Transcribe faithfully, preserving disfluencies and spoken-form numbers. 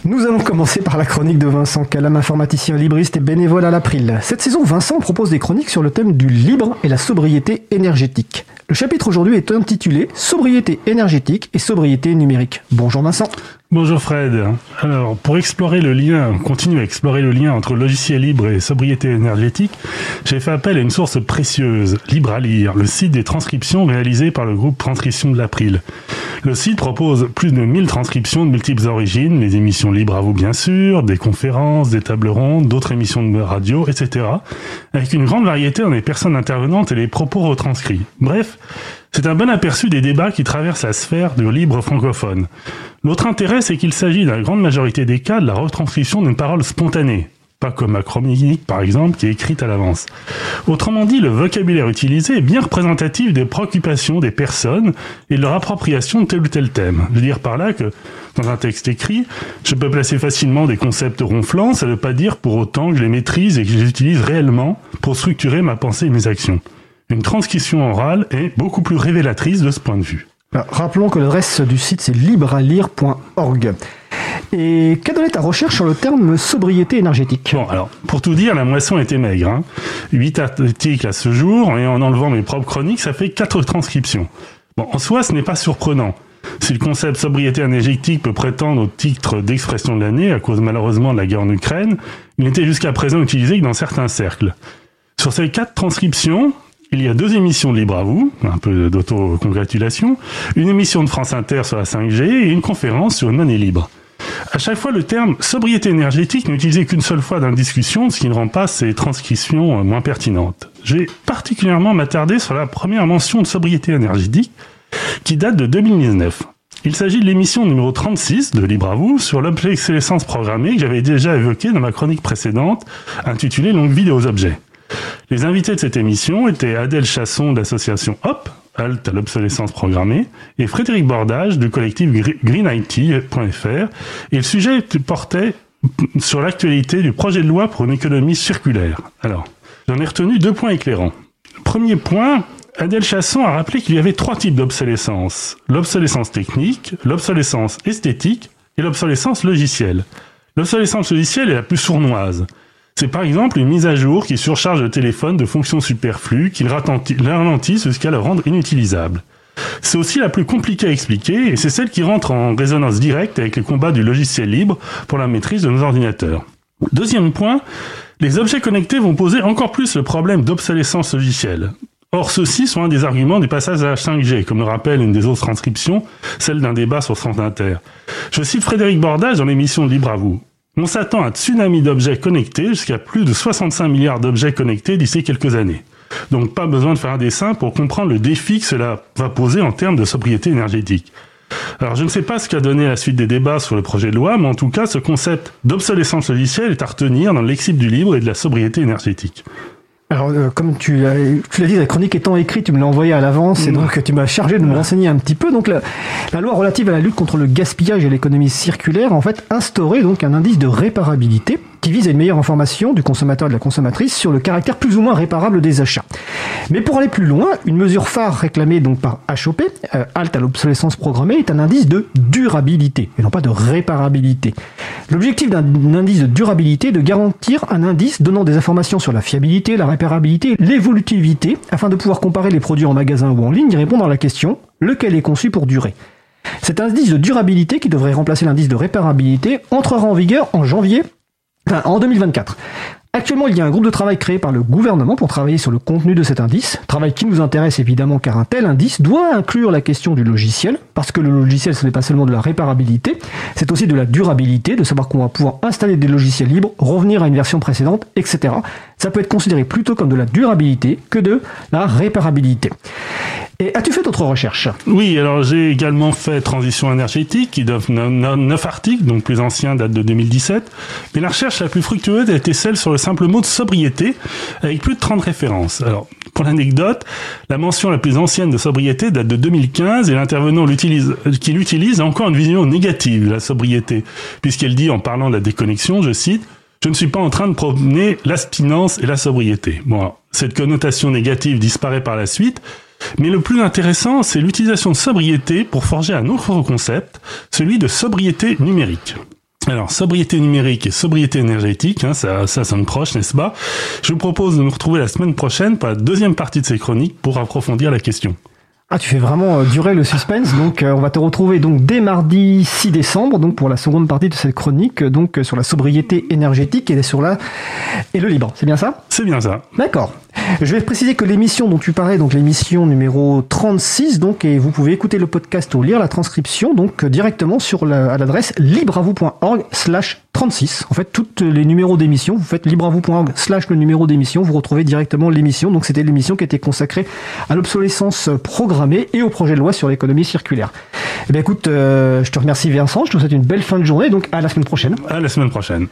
Nous allons commencer par la chronique de Vincent Calam, informaticien libriste et bénévole à l'April. Cette saison, Vincent propose des chroniques sur le thème du libre et la sobriété énergétique. Le chapitre aujourd'hui est intitulé « Sobriété énergétique et sobriété numérique ». Bonjour Vincent. Bonjour Fred. Alors, pour explorer le lien, continuer à explorer le lien entre logiciel libre et sobriété énergétique, j'ai fait appel à une source précieuse, Libre à lire, le site des transcriptions réalisé par le groupe Transcription de l'April. Le site propose plus de mille transcriptions de multiples origines, les émissions libres à vous bien sûr, des conférences, des tables rondes, d'autres émissions de radio, et cetera, avec une grande variété dans les personnes intervenantes et les propos retranscrits. Bref, c'est un bon aperçu des débats qui traversent la sphère du libre francophone. L'autre intérêt, c'est qu'il s'agit dans la grande majorité des cas de la retranscription d'une parole spontanée, pas comme ma chronique par exemple, qui est écrite à l'avance. Autrement dit, le vocabulaire utilisé est bien représentatif des préoccupations des personnes et de leur appropriation de tel ou tel thème. Je veux dire par là que, dans un texte écrit, je peux placer facilement des concepts ronflants, ça ne veut pas dire pour autant que je les maîtrise et que je les utilise réellement pour structurer ma pensée et mes actions. Une transcription orale est beaucoup plus révélatrice de ce point de vue. Alors, rappelons que l'adresse du site c'est libre à lire point org. Et qu'a donné ta recherche sur le terme sobriété énergétique ? Bon, alors, pour tout dire, la moisson était maigre. Hein. huit articles à ce jour, et en enlevant mes propres chroniques, ça fait quatre transcriptions. Bon, en soi, ce n'est pas surprenant. Si le concept sobriété énergétique peut prétendre au titre d'expression de l'année, à cause malheureusement de la guerre en Ukraine, il n'était jusqu'à présent utilisé que dans certains cercles. Sur ces quatre transcriptions, il y a deux émissions de Libre à vous, un peu d'auto-congratulation, une émission de France Inter sur la cinq G et une conférence sur une monnaie libre. À chaque fois, le terme sobriété énergétique n'est utilisé qu'une seule fois dans la discussion, ce qui ne rend pas ces transcriptions moins pertinentes. Je vais particulièrement m'attarder sur la première mention de sobriété énergétique, qui date de deux mille dix-neuf. Il s'agit de l'émission numéro trente-six de Libre à vous sur l'obsolescence programmée que j'avais déjà évoquée dans ma chronique précédente, intitulée Longue vie aux objets. Les invités de cette émission étaient Adèle Chasson de l'association Hop, Halte à l'obsolescence programmée, et Frédéric Bordage du collectif green I T point F R, et le sujet portait sur l'actualité du projet de loi pour une économie circulaire. Alors, j'en ai retenu deux points éclairants. Premier point, Adèle Chasson a rappelé qu'il y avait trois types d'obsolescence. L'obsolescence technique, l'obsolescence esthétique et l'obsolescence logicielle. L'obsolescence logicielle est la plus sournoise. C'est par exemple une mise à jour qui surcharge le téléphone de fonctions superflues, qui le ralentissent jusqu'à le rendre inutilisable. C'est aussi la plus compliquée à expliquer, et c'est celle qui rentre en résonance directe avec le combat du logiciel libre pour la maîtrise de nos ordinateurs. Deuxième point, les objets connectés vont poser encore plus le problème d'obsolescence logicielle. Or, ceux-ci sont un des arguments du passage à la cinq G, comme le rappelle une des autres transcriptions, celle d'un débat sur France Inter. Je cite Frédéric Bordage dans l'émission Libre à vous. On s'attend à un tsunami d'objets connectés jusqu'à plus de soixante-cinq milliards d'objets connectés d'ici quelques années. Donc pas besoin de faire un dessin pour comprendre le défi que cela va poser en termes de sobriété énergétique. Alors je ne sais pas ce qu'a donné la suite des débats sur le projet de loi, mais en tout cas ce concept d'obsolescence logicielle est à retenir dans le lexique du libre et de la sobriété énergétique. Alors, euh, comme tu l'as, tu l'as dit, la chronique étant écrite, tu me l'as envoyée à l'avance, et donc tu m'as chargé de me renseigner un petit peu. Donc, la, la loi relative à la lutte contre le gaspillage et l'économie circulaire, en fait, instaurait donc un indice de réparabilité qui vise à une meilleure information du consommateur et de la consommatrice sur le caractère plus ou moins réparable des achats. Mais pour aller plus loin, une mesure phare réclamée donc par H O P, euh, Halte à l'obsolescence programmée, est un indice de durabilité, et non pas de réparabilité. L'objectif d'un indice de durabilité est de garantir un indice donnant des informations sur la fiabilité, la réparabilité, l'évolutivité, afin de pouvoir comparer les produits en magasin ou en ligne et répondre à la question « lequel est conçu pour durer ?» Cet indice de durabilité, qui devrait remplacer l'indice de réparabilité, entrera en vigueur en janvier Enfin, en deux mille vingt-quatre. Actuellement, il y a un groupe de travail créé par le gouvernement pour travailler sur le contenu de cet indice. Travail qui nous intéresse évidemment car un tel indice doit inclure la question du logiciel, parce que le logiciel ce n'est pas seulement de la réparabilité, c'est aussi de la durabilité, de savoir qu'on va pouvoir installer des logiciels libres, revenir à une version précédente, et cetera. Ça peut être considéré plutôt comme de la durabilité que de la réparabilité. Et as-tu fait d'autres recherches ? Oui, alors j'ai également fait Transition énergétique, qui donne neuf articles, donc plus ancien, date de deux mille dix-sept. Mais la recherche la plus fructueuse a été celle sur le simple mot de sobriété, avec plus de trente références. Alors, pour l'anecdote, la mention la plus ancienne de sobriété date de deux mille quinze, et l'intervenant l'utilise, qui l'utilise a encore une vision négative de la sobriété, puisqu'elle dit, en parlant de la déconnexion, je cite, « Je ne suis pas en train de promener l'abstinence et la sobriété ». Bon, alors, cette connotation négative disparaît par la suite, mais le plus intéressant, c'est l'utilisation de sobriété pour forger un autre concept, celui de sobriété numérique. Alors, sobriété numérique et sobriété énergétique, hein, ça, ça sonne proche, n'est-ce pas? Je vous propose de nous retrouver la semaine prochaine pour la deuxième partie de ces chroniques pour approfondir la question. Ah, tu fais vraiment euh, durer le suspense. Donc, euh, on va te retrouver donc dès mardi six décembre, donc pour la seconde partie de cette chronique, donc euh, sur la sobriété énergétique et sur la et le libre. C'est bien ça? C'est bien ça. D'accord. Je vais préciser que l'émission dont tu parlais, donc l'émission numéro trente-six, donc, et vous pouvez écouter le podcast ou lire la transcription, donc, directement sur la, à l'adresse libreavou.org slash 36. En fait, tous les numéros d'émission, vous faites libreavou.org slash le numéro d'émission, vous retrouvez directement l'émission. Donc, c'était l'émission qui était consacrée à l'obsolescence programmée et au projet de loi sur l'économie circulaire. Eh bien, écoute, euh, je te remercie Vincent, je te souhaite une belle fin de journée, donc à la semaine prochaine. À la semaine prochaine.